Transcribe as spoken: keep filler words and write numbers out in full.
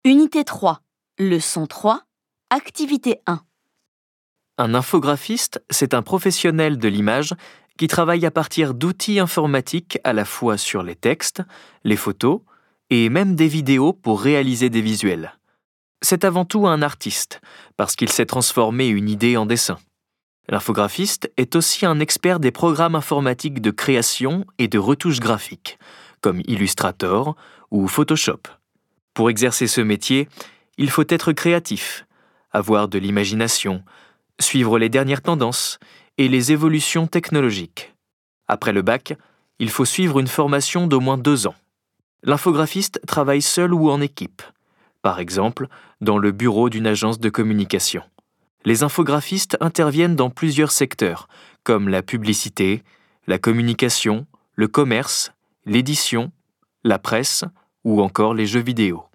Unité trois, leçon trois, activité un. Un infographiste, c'est un professionnel de l'image qui travaille à partir d'outils informatiques à la fois sur les textes, les photos et même des vidéos pour réaliser des visuels. C'est avant tout un artiste, parce qu'il sait transformer une idée en dessin. L'infographiste est aussi un expert des programmes informatiques de création et de retouche graphique, comme Illustrator ou Photoshop. Pour exercer ce métier, il faut être créatif, avoir de l'imagination, suivre les dernières tendances et les évolutions technologiques. Après le bac, il faut suivre une formation d'au moins deux ans. L'infographiste travaille seul ou en équipe, par exemple dans le bureau d'une agence de communication. Les infographistes interviennent dans plusieurs secteurs, comme la publicité, la communication, le commerce, l'édition, la presse ou encore les jeux vidéo.